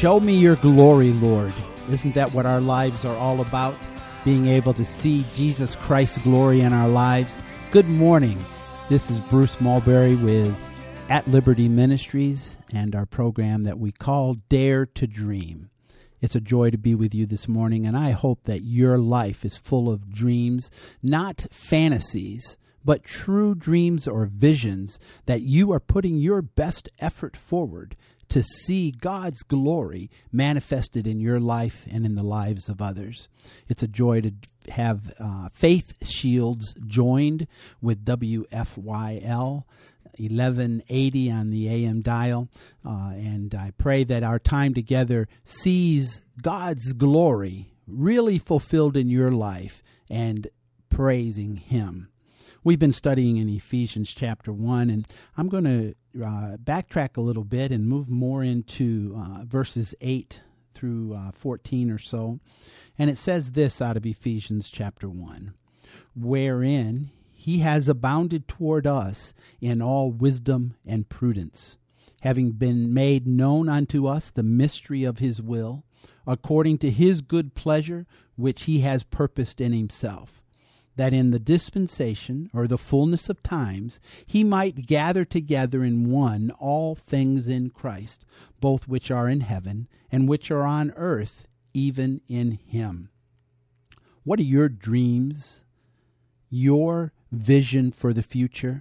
Show me your glory, Lord. Isn't that what our lives are all about? Being able to see Jesus Christ's glory in our lives. Good morning. This is Bruce Mulberry with At Liberty Ministries and our program that we call Dare to Dream. It's a joy to be with you this morning, and I hope that your life is full of dreams, not fantasies, but true dreams or visions that you are putting your best effort forward to see God's glory manifested in your life and in the lives of others. It's a joy to have Faith Shields joined with WFYL 1180 on the AM dial, and I pray that our time together sees God's glory really fulfilled in your life and praising Him. We've been studying in Ephesians chapter 1, and I'm going to backtrack a little bit and move more into verses 8 through 14 or so. And it says this out of Ephesians chapter 1, wherein He has abounded toward us in all wisdom and prudence, having been made known unto us the mystery of His will, according to His good pleasure, which He has purposed in Himself, that in the dispensation, or the fullness of times, He might gather together in one all things in Christ, both which are in heaven and which are on earth, even in Him. What are your dreams? Your vision for the future?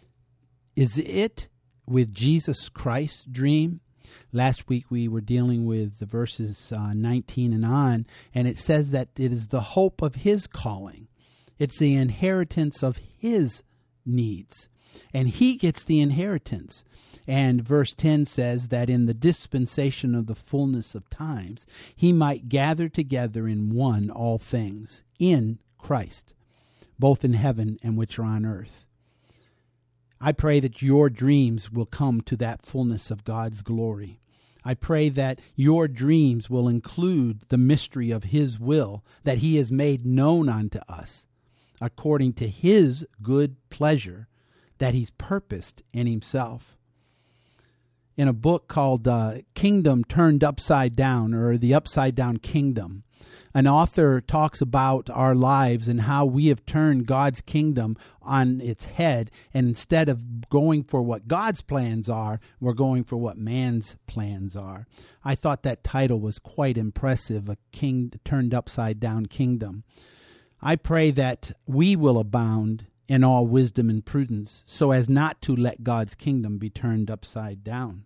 Is it with Jesus Christ's dream? Last week we were dealing with the verses 19 and on, and it says that it is the hope of His calling. It's the inheritance of His needs, and He gets the inheritance. And verse 10 says that in the dispensation of the fullness of times, He might gather together in one all things in Christ, both in heaven and which are on earth. I pray that your dreams will come to that fullness of God's glory. I pray that your dreams will include the mystery of His will that He has made known unto us, according to His good pleasure that He's purposed in Himself. In a book called Kingdom Turned Upside Down, or The Upside Down Kingdom, an author talks about our lives and how we have turned God's kingdom on its head, and instead of going for what God's plans are, we're going for what man's plans are. I thought that title was quite impressive, A King Turned Upside Down Kingdom. I pray that we will abound in all wisdom and prudence, so as not to let God's kingdom be turned upside down.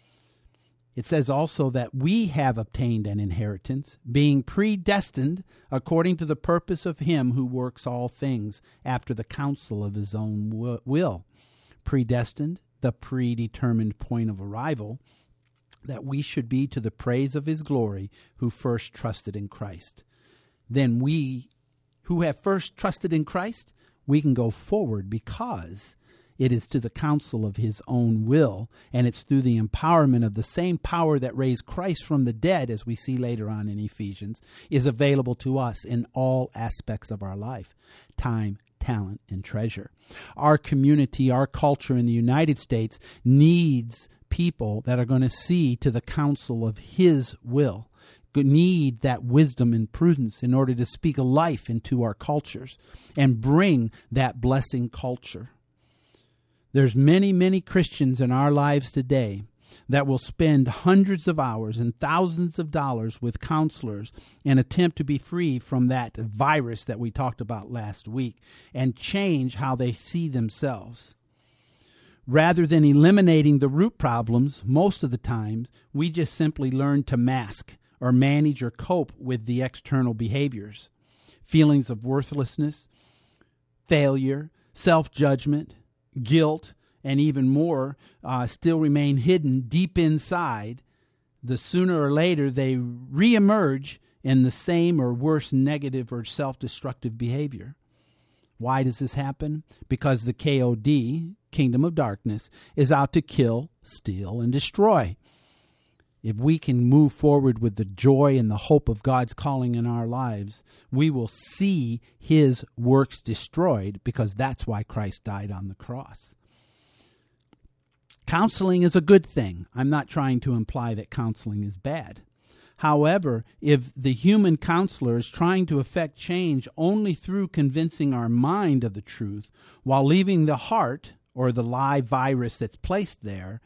It says also that we have obtained an inheritance, being predestined according to the purpose of Him who works all things after the counsel of His own will. Predestined, the predetermined point of arrival, that we should be to the praise of His glory who first trusted in Christ. Then we who have first trusted in Christ, we can go forward because it is to the counsel of His own will, and it's through the empowerment of the same power that raised Christ from the dead, as we see later on in Ephesians, is available to us in all aspects of our life: time, talent, and treasure. Our community, our culture in the United States needs people that are going to see to the counsel of His will, need that wisdom and prudence in order to speak life into our cultures and bring that blessing culture. There's many, many Christians in our lives today that will spend hundreds of hours and thousands of dollars with counselors and attempt to be free from that virus that we talked about last week and change how they see themselves. Rather than eliminating the root problems, most of the times, we just simply learn to mask or manage or cope with the external behaviors. Feelings of worthlessness, failure, self-judgment, guilt, and even more still remain hidden deep inside. The sooner or later they reemerge in the same or worse negative or self-destructive behavior. Why does this happen? Because the KOD, Kingdom of Darkness, is out to kill, steal, and destroy. If we can move forward with the joy and the hope of God's calling in our lives, we will see His works destroyed, because that's why Christ died on the cross. Counseling is a good thing. I'm not trying to imply that counseling is bad. However, if the human counselor is trying to effect change only through convincing our mind of the truth while leaving the heart, or the lie virus that's placed there,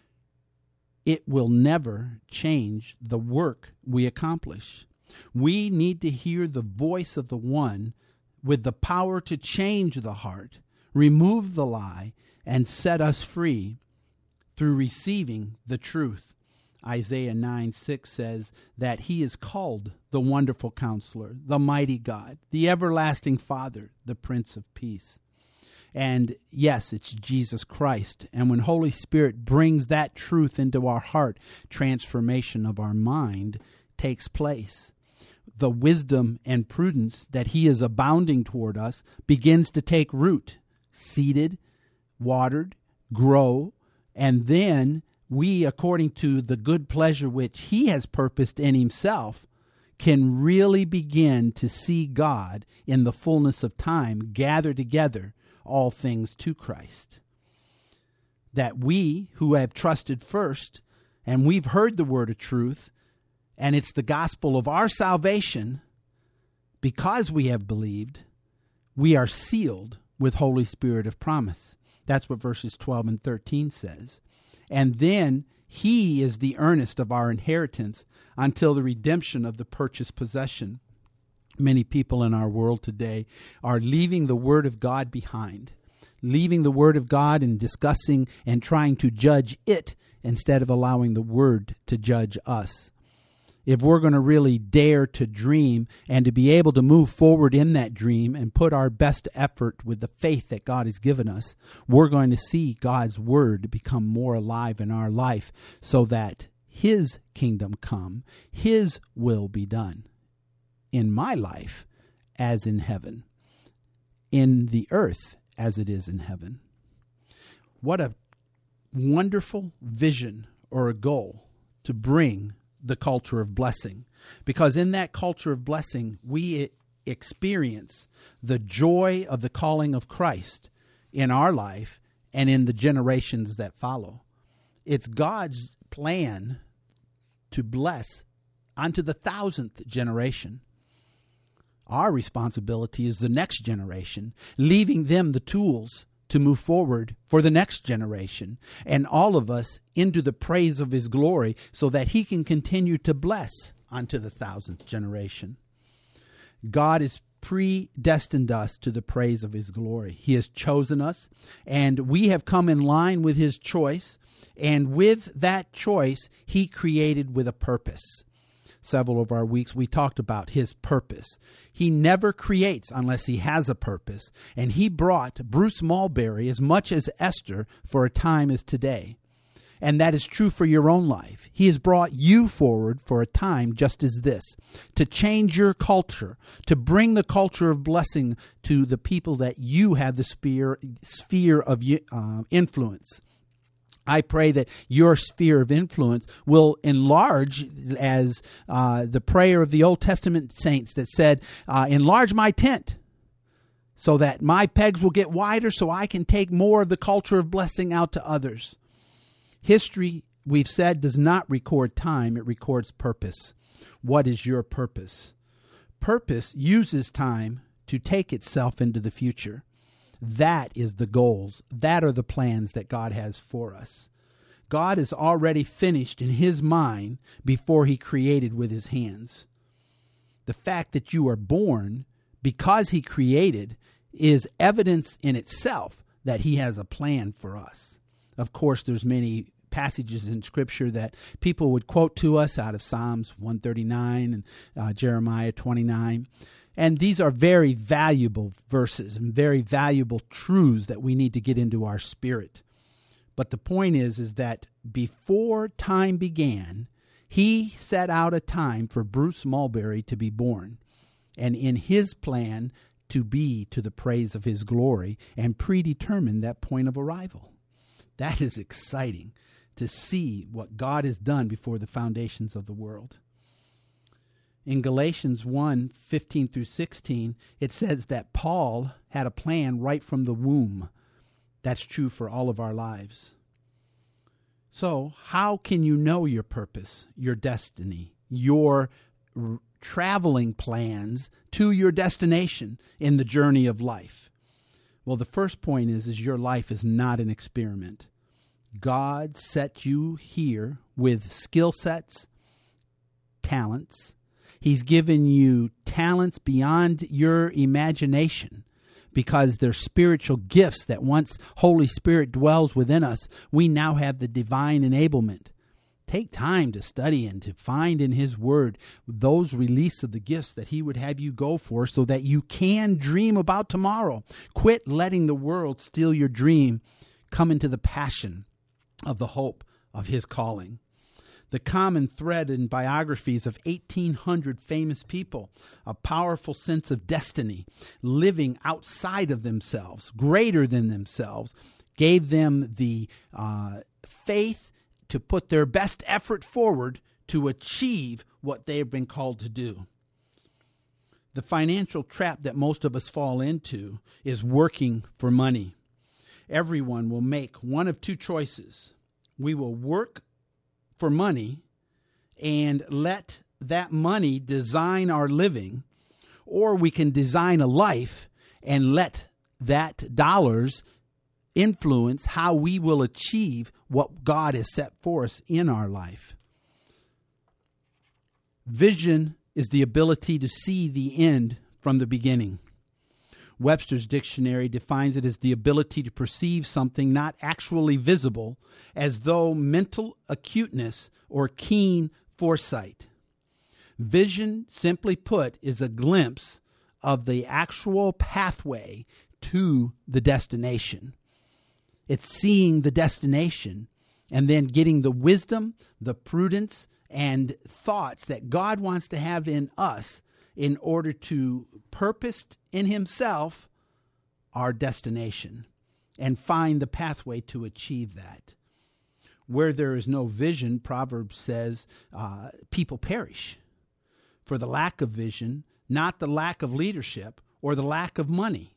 it will never change the work we accomplish. We need to hear the voice of the one with the power to change the heart, remove the lie, and set us free through receiving the truth. Isaiah 9:6 says that he is called the Wonderful Counselor, the Mighty God, the Everlasting Father, the Prince of Peace. And yes, it's Jesus Christ. And when Holy Spirit brings that truth into our heart, transformation of our mind takes place. The wisdom and prudence that he is abounding toward us begins to take root, seeded, watered, grow, and then we, according to the good pleasure which he has purposed in himself, can really begin to see God in the fullness of time gather together all things to Christ. That we who have trusted first, and we've heard the word of truth, and it's the gospel of our salvation, because we have believed, we are sealed with Holy Spirit of promise. That's what verses 12 and 13 says. And then he is the earnest of our inheritance until the redemption of the purchased possession. Many people in our world today are leaving the Word of God behind, leaving the Word of God and discussing and trying to judge it instead of allowing the Word to judge us. If we're going to really dare to dream and to be able to move forward in that dream and put our best effort with the faith that God has given us, we're going to see God's word become more alive in our life so that his kingdom come, his will be done in my life as in heaven, in the earth as it is in heaven. What a wonderful vision or a goal to bring the culture of blessing, because in that culture of blessing, we experience the joy of the calling of Christ in our life and in the generations that follow. It's God's plan to bless unto the 1,000th generation. Our responsibility is the next generation, leaving them the tools to move forward for the next generation, and all of us into the praise of his glory so that he can continue to bless unto the 1,000th generation. God has predestined us to the praise of his glory. He has chosen us, and we have come in line with his choice, and with that choice, he created with a purpose. Several of our weeks, we talked about his purpose. He never creates unless he has a purpose. And he brought Bruce Mulberry as much as Esther for a time as today. And that is true for your own life. He has brought you forward for a time just as this, to change your culture, to bring the culture of blessing to the people that you have the sphere of influence. I pray that your sphere of influence will enlarge as the prayer of the Old Testament saints that said, enlarge my tent so that my pegs will get wider so I can take more of the culture of blessing out to others. History, we've said, does not record time. It records purpose. What is your purpose? Purpose uses time to take itself into the future. That is the goals. That are the plans that God has for us. God is already finished in his mind before he created with his hands. The fact that you are born because he created is evidence in itself that he has a plan for us. Of course, there's many passages in Scripture that people would quote to us out of Psalms 139 and Jeremiah 29. And these are very valuable verses and very valuable truths that we need to get into our spirit. But the point is that before time began, he set out a time for Bruce Mulberry to be born, and in his plan to be to the praise of his glory, and predetermined that point of arrival. That is exciting to see what God has done before the foundations of the world. In Galatians 1:15 through 16, it says that Paul had a plan right from the womb. That's true for all of our lives. So how can you know your purpose, your destiny, your traveling plans to your destination in the journey of life? Well, the first point is your life is not an experiment. God set you here with skill sets, talents. He's given you talents beyond your imagination because they're spiritual gifts that once Holy Spirit dwells within us, we now have the divine enablement. Take time to study and to find in His Word those release of the gifts that He would have you go for so that you can dream about tomorrow. Quit letting the world steal your dream. Come into the passion of the hope of His calling. The common thread in biographies of 1,800 famous people, a powerful sense of destiny, living outside of themselves, greater than themselves, gave them the faith to put their best effort forward to achieve what they have been called to do. The financial trap that most of us fall into is working for money. Everyone will make one of two choices. We will work for money and let that money design our living, or we can design a life and let that dollars influence how we will achieve what God has set for us in our life. Vision is the ability to see the end from the beginning. Webster's dictionary defines it as the ability to perceive something not actually visible, as though mental acuteness or keen foresight. Vision, simply put, is a glimpse of the actual pathway to the destination. It's seeing the destination and then getting the wisdom, the prudence, and thoughts that God wants to have in us in order to purpose in Himself our destination and find the pathway to achieve that. Where there is no vision, Proverbs says, people perish for the lack of vision, not the lack of leadership or the lack of money.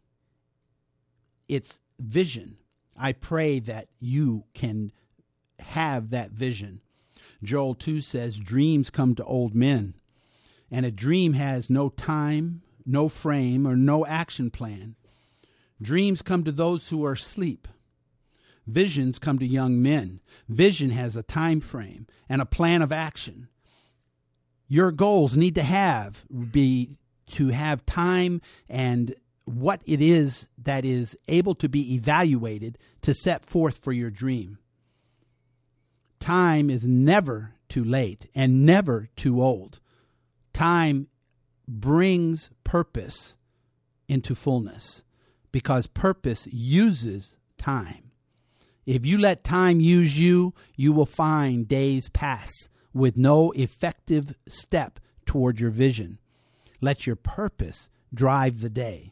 It's vision. I pray that you can have that vision. Joel 2 says, dreams come to old men, and a dream has no time, no frame, or no action plan. Dreams come to those who are asleep. Visions come to young men. Vision has a time frame and a plan of action. Your goals need to be to have time and what it is that is able to be evaluated to set forth for your dream. Time is never too late and never too old. Time brings purpose into fullness because purpose uses time. If you let time use you, you will find days pass with no effective step toward your vision. Let your purpose drive the day.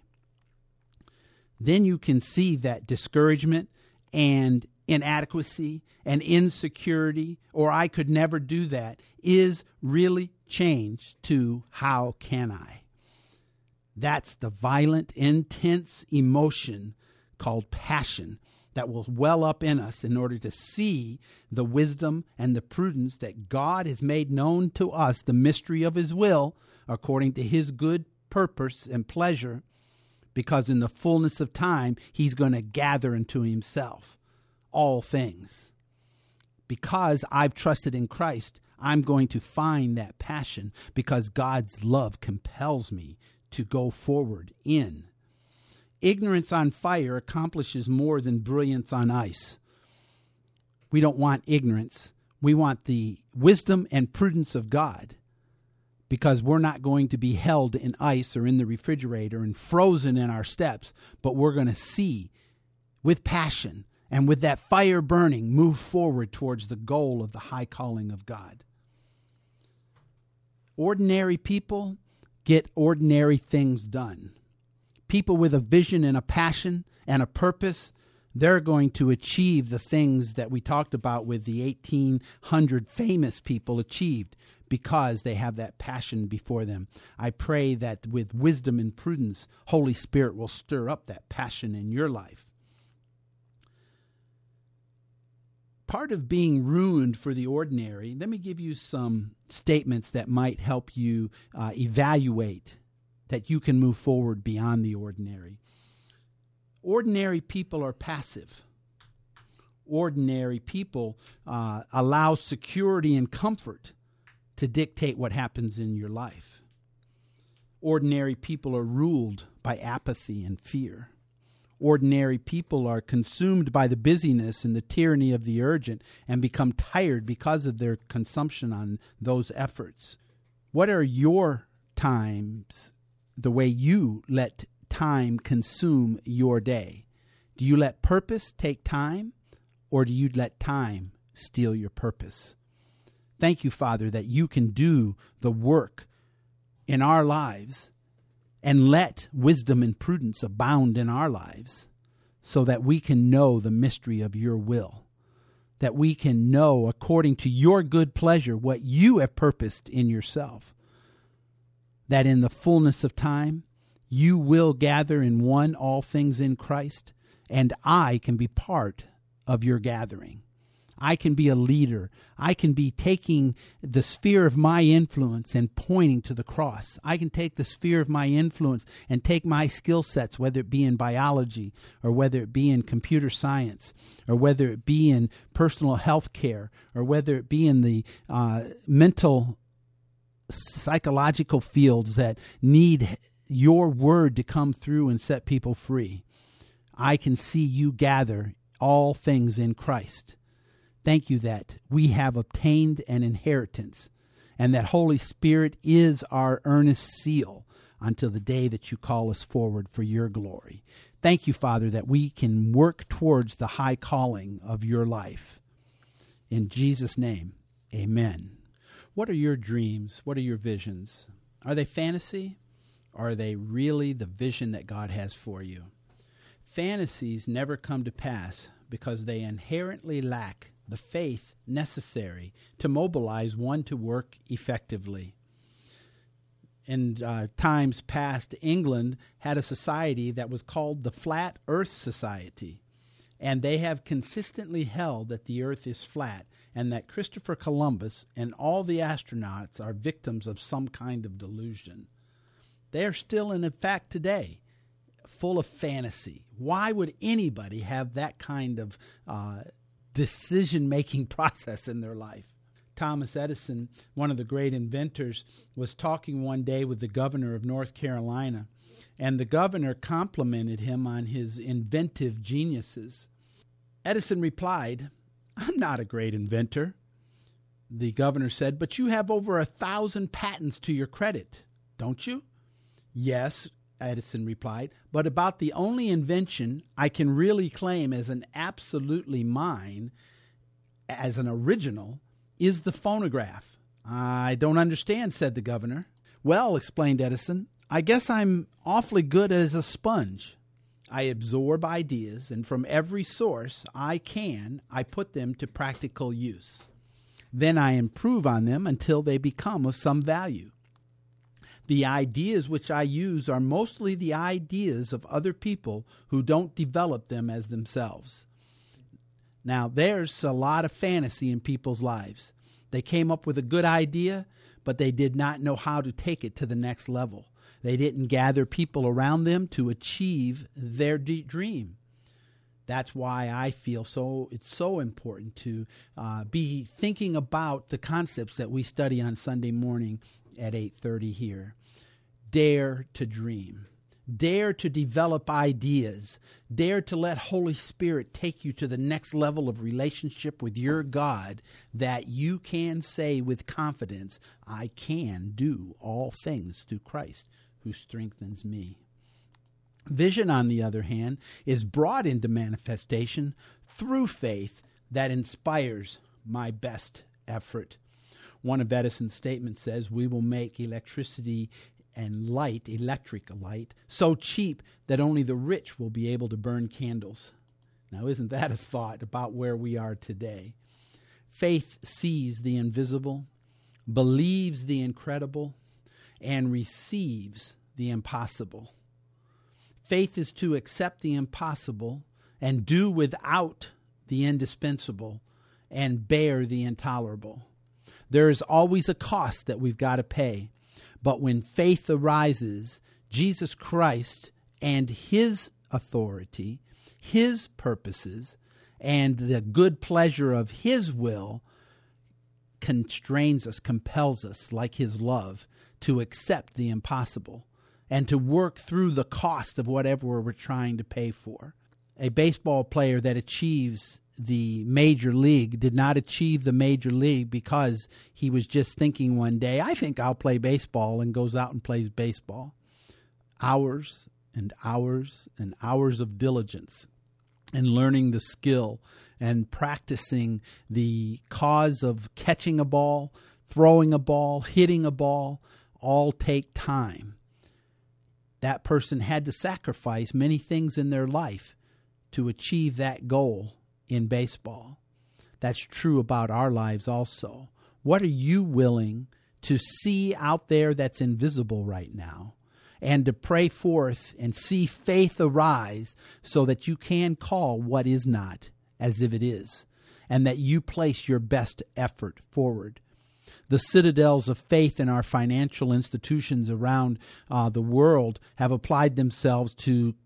Then you can see that discouragement and inadequacy and insecurity, or I could never do that, is really changed to how can I? That's the violent, intense emotion called passion that will well up in us in order to see the wisdom and the prudence that God has made known to us, the mystery of His will, according to His good purpose and pleasure, because in the fullness of time, He's going to gather into Himself all things. Because I've trusted in Christ, I'm going to find that passion because God's love compels me to go forward in. Ignorance on fire accomplishes more than brilliance on ice. We don't want ignorance. We want the wisdom and prudence of God, because we're not going to be held in ice or in the refrigerator and frozen in our steps, but we're going to see with passion and with that fire burning, move forward towards the goal of the high calling of God. Ordinary people get ordinary things done. People with a vision and a passion and a purpose, they're going to achieve the things that we talked about with the 1,800 famous people achieved because they have that passion before them. I pray that with wisdom and prudence, Holy Spirit will stir up that passion in your life. part of being ruined for the ordinary, let me give you some statements that might help you evaluate that you can move forward beyond the ordinary. Ordinary people are passive. Ordinary people allow security and comfort to dictate what happens in your life. Ordinary people are ruled by apathy and fear. Ordinary people are consumed by the busyness and the tyranny of the urgent and become tired because of their consumption on those efforts. What are your times, the way you let time consume your day? Do you let purpose take time, or do you let time steal your purpose? Thank you, Father, that you can do the work in our lives and let wisdom and prudence abound in our lives so that we can know the mystery of your will, that we can know according to your good pleasure what you have purposed in yourself, that in the fullness of time you will gather in one all things in Christ, and I can be part of your gathering. I can be a leader. I can be taking the sphere of my influence and pointing to the cross. I can take the sphere of my influence and take my skill sets, whether it be in biology or whether it be in computer science or whether it be in personal health care or whether it be in the mental psychological fields that need your word to come through and set people free. I can see you gather all things in Christ. Thank you that we have obtained an inheritance and that Holy Spirit is our earnest seal until the day that you call us forward for your glory. Thank you, Father, that we can work towards the high calling of your life. In Jesus' name, amen. What are your dreams? What are your visions? Are they fantasy? Or are they really the vision that God has for you? Fantasies never come to pass because they inherently lack the faith necessary to mobilize one to work effectively. In times past, England had a society that was called the Flat Earth Society, and they have consistently held that the earth is flat and that Christopher Columbus and all the astronauts are victims of some kind of delusion. They are still, in fact, today, full of fantasy. Why would anybody have that kind of decision-making process in their life? Thomas Edison, one of the great inventors, was talking one day with the governor of North Carolina, and the governor complimented him on his inventive geniuses. Edison replied, "I'm not a great inventor." The governor said, "But you have over 1,000 patents to your credit, don't you?" "Yes," Edison replied, "but about the only invention I can really claim as an absolutely mine, as an original, is the phonograph." "I don't understand," said the governor. "Well," explained Edison, "I guess I'm awfully good as a sponge. I absorb ideas, and from every source I put them to practical use. Then I improve on them until they become of some value. The ideas which I use are mostly the ideas of other people who don't develop them as themselves." Now, there's a lot of fantasy in people's lives. They came up with a good idea, but they did not know how to take it to the next level. They didn't gather people around them to achieve their dream. That's why I feel it's so important to be thinking about the concepts that we study on Sunday morning at 8:30 here. Dare to dream. Dare to develop ideas. Dare to let Holy Spirit take you to the next level of relationship with your God, that you can say with confidence, "I can do all things through Christ who strengthens me." Vision, on the other hand, is brought into manifestation through faith that inspires my best effort. One of Edison's statements says, "We will make electric light, so cheap that only the rich will be able to burn candles." Now, isn't that a thought about where we are today? Faith sees the invisible, believes the incredible, and receives the impossible. Faith is to accept the impossible and do without the indispensable, and bear the intolerable. There is always a cost that we've got to pay. But when faith arises, Jesus Christ and his authority, his purposes, and the good pleasure of his will constrains us, compels us, like his love, to accept the impossible and to work through the cost of whatever we're trying to pay for. A baseball player that achieves the major league did not achieve the major league because he was just thinking one day, I think I'll play baseball, and goes out and plays baseball. Hours and hours and hours of diligence and learning the skill and practicing the cause of catching a ball, throwing a ball, hitting a ball, all take time. That person had to sacrifice many things in their life to achieve that goal in baseball. That's true about our lives also. What are you willing to see out there that's invisible right now, and to pray forth and see faith arise so that you can call what is not as if it is, and that you place your best effort forward? The citadels of faith in our financial institutions around the world have applied themselves to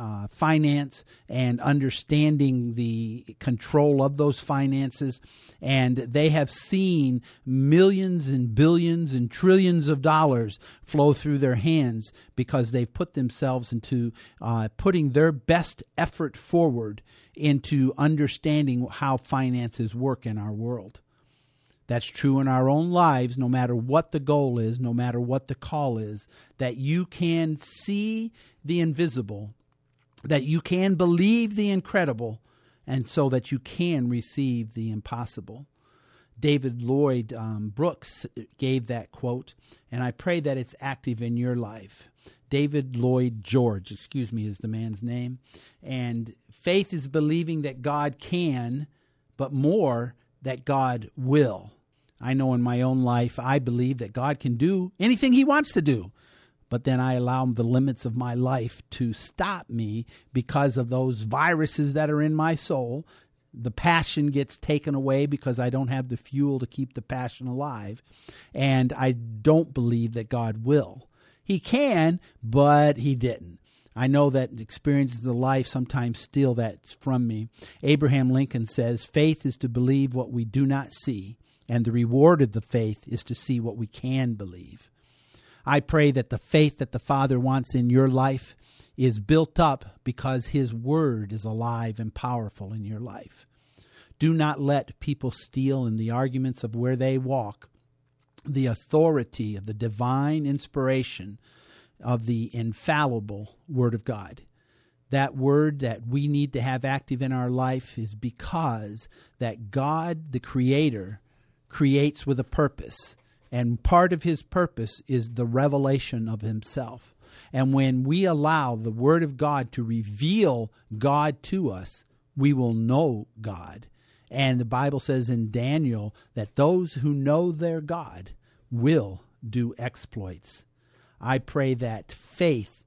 finance and understanding the control of those finances, and they have seen millions and billions and trillions of dollars flow through their hands because they've put themselves into putting their best effort forward into understanding how finances work in our world. That's true in our own lives, no matter what the goal is, no matter what the call is, that you can see the invisible, that you can believe the incredible, and so that you can receive the impossible. David Lloyd Brooks gave that quote, and I pray that it's active in your life. David Lloyd George, is the man's name. And faith is believing that God can, but more, that God will. I know in my own life, I believe that God can do anything he wants to do. But then I allow the limits of my life to stop me because of those viruses that are in my soul. The passion gets taken away because I don't have the fuel to keep the passion alive. And I don't believe that God will. He can, but he didn't. I know that experiences of life sometimes steal that from me. Abraham Lincoln says, faith is to believe what we do not see, and the reward of the faith is to see what we can believe. I pray that the faith that the Father wants in your life is built up because his word is alive and powerful in your life. Do not let people steal in the arguments of where they walk the authority of the divine inspiration of the infallible Word of God. That word that we need to have active in our life is because that God, the Creator, creates with a purpose. And part of his purpose is the revelation of himself. And when we allow the Word of God to reveal God to us, we will know God. And the Bible says in Daniel that those who know their God will do exploits. I pray that faith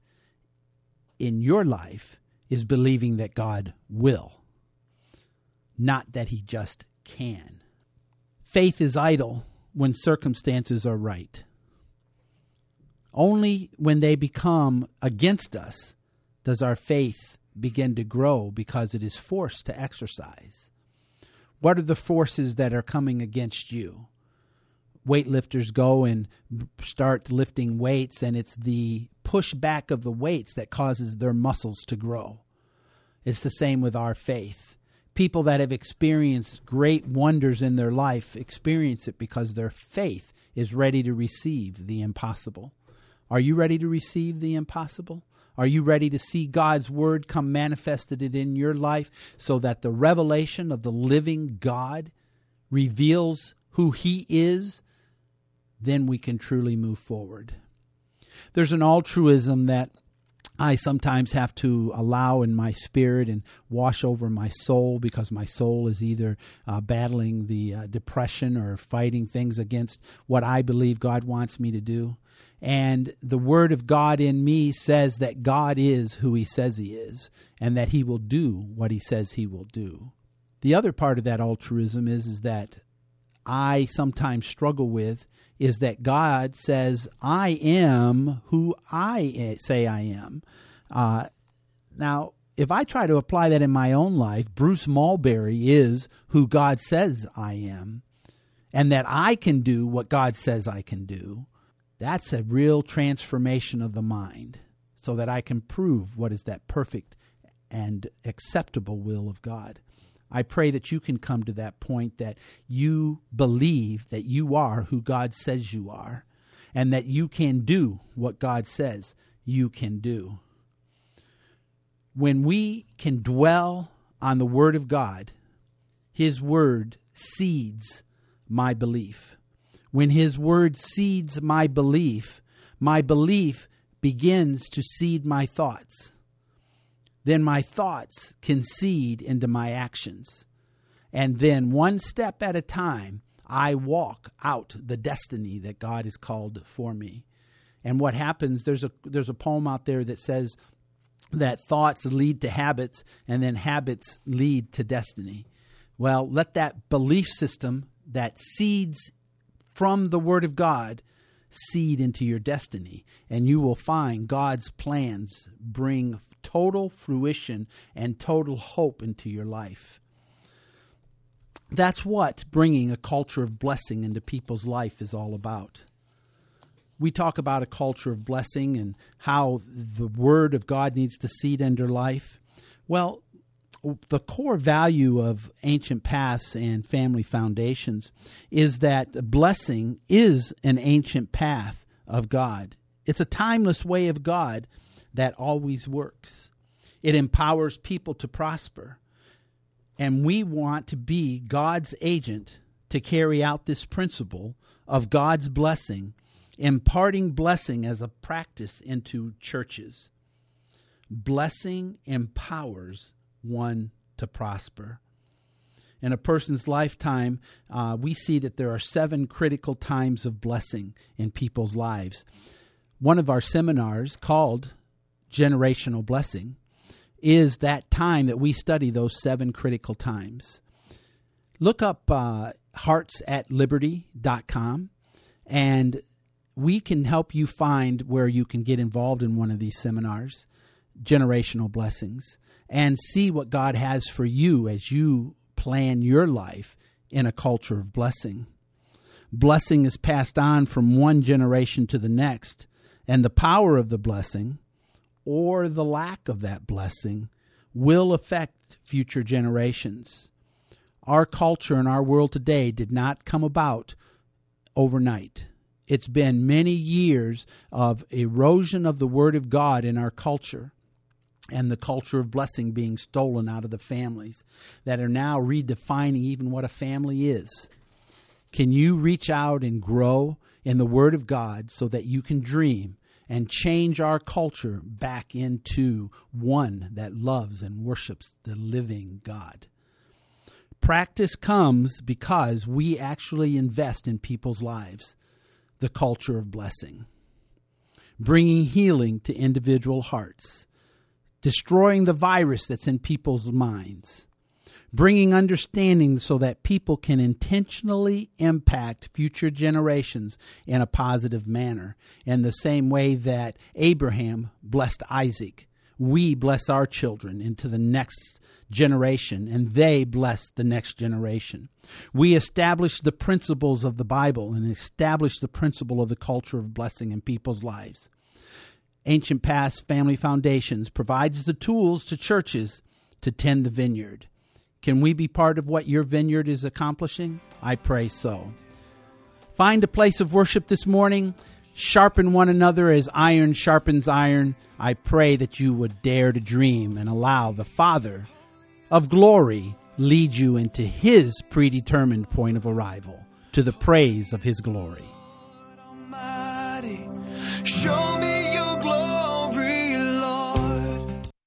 in your life is believing that God will, not that he just can. Faith is idle when circumstances are right. Only when they become against us does our faith begin to grow because it is forced to exercise. What are the forces that are coming against you? Weightlifters go and start lifting weights, and it's the pushback of the weights that causes their muscles to grow. It's the same with our faith. People that have experienced great wonders in their life experience it because their faith is ready to receive the impossible. Are you ready to receive the impossible? Are you ready to see God's word come manifested in your life so that the revelation of the living God reveals who he is? Then we can truly move forward. There's an altruism that I sometimes have to allow in my spirit and wash over my soul because my soul is either battling the depression or fighting things against what I believe God wants me to do. And the word of God in me says that God is who he says he is and that he will do what he says he will do. The other part of that altruism is that I sometimes struggle with is that God says, I am who I say I am. Now, if I try to apply that in my own life, Bruce Mulberry is who God says I am, and that I can do what God says I can do. That's a real transformation of the mind, so that I can prove what is that perfect and acceptable will of God. I pray that you can come to that point that you believe that you are who God says you are, and that you can do what God says you can do. When we can dwell on the Word of God, His Word seeds my belief. When His Word seeds my belief begins to seed my thoughts. Then my thoughts can seed into my actions. And then one step at a time, I walk out the destiny that God has called for me. And what happens, there's a poem out there that says that thoughts lead to habits, and then habits lead to destiny. Well, let that belief system that seeds from the Word of God seed into your destiny, and you will find God's plans bring total fruition and total hope into your life. That's what bringing a culture of blessing into people's life is all about. We talk about a culture of blessing and how the Word of God needs to seed into life. Well, the core value of Ancient Paths and Family Foundations is that blessing is an ancient path of God. It's a timeless way of God that always works. It empowers people to prosper. And we want to be God's agent to carry out this principle of God's blessing, imparting blessing as a practice into churches. Blessing empowers one to prosper. In a person's lifetime, we see that there are 7 critical times of blessing in people's lives. One of our seminars, called Generational Blessing, is that time that we study those 7 critical times. Look up heartsatliberty.com, and we can help you find where you can get involved in one of these seminars, Generational Blessings, and see what God has for you as you plan your life in a culture of blessing. Blessing is passed on from one generation to the next, and the power of the blessing, or the lack of that blessing, will affect future generations. Our culture and our world today did not come about overnight. It's been many years of erosion of the Word of God in our culture, and the culture of blessing being stolen out of the families that are now redefining even what a family is. Can you reach out and grow in the Word of God so that you can dream and change our culture back into one that loves and worships the living God? Practice comes because we actually invest in people's lives, the culture of blessing, bringing healing to individual hearts, destroying the virus that's in people's minds, bringing understanding so that people can intentionally impact future generations in a positive manner. In the same way that Abraham blessed Isaac, we bless our children into the next generation, and they bless the next generation. We establish the principles of the Bible and establish the principle of the culture of blessing in people's lives. Ancient Paths Family Foundations provides the tools to churches to tend the vineyard. Can we be part of what your vineyard is accomplishing? I pray so. Find a place of worship this morning. Sharpen one another as iron sharpens iron. I pray that you would dare to dream and allow the Father of glory lead you into His predetermined point of arrival, to the praise of His glory. Almighty, show me